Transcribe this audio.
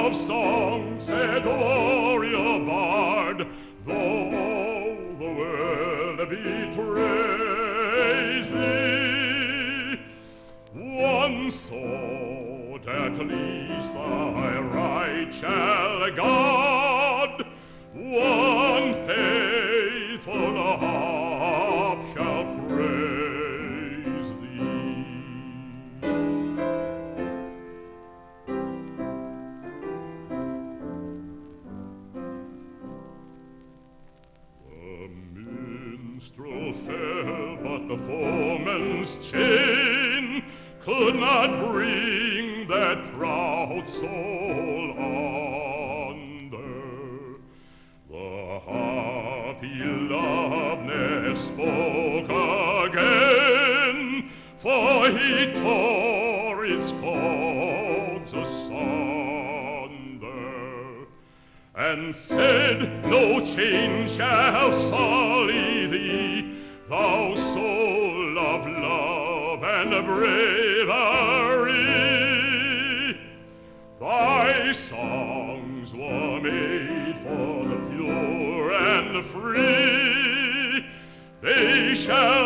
of song, said the warrior bard, though the world betrays thee, one sword at least thy right shall guard, one faithful harp shall praise thee. The minstrel fell, but the foeman's chain could not bring that proud soul under. The harp he loved ne'er spoke again, for he tore its chords asunder, and said, no chain shall sully thee, thou soul of love and bravery. Thy songs were made for the pure and the free, they shall